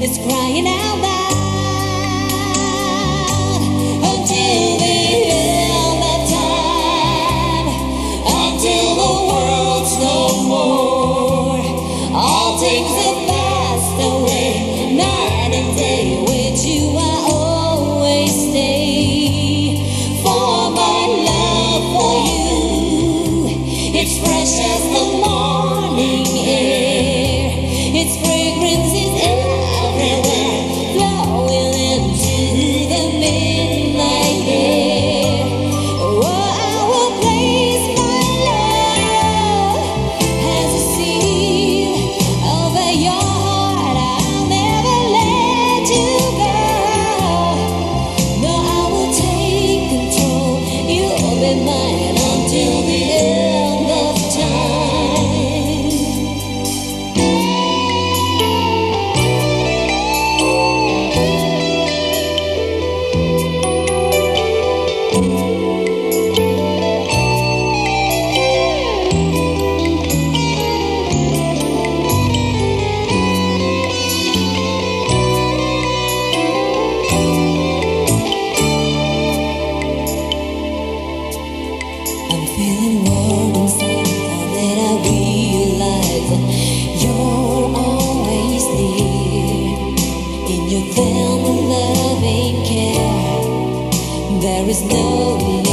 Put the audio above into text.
is crying out loud until the end of time, until the world's no more. All things have passed away, night and day. With you I always stay, for my love for you, it's fresh as the morning air. Its fragrance is everywhere, flowing into the midnight air. Oh, I will place my love as a seal over your heart. I'll never let you go. No, I will take control. You'll be mine until the end of time. I'm feeling warm inside now that I realize you're always near. In your tender loving care, there is no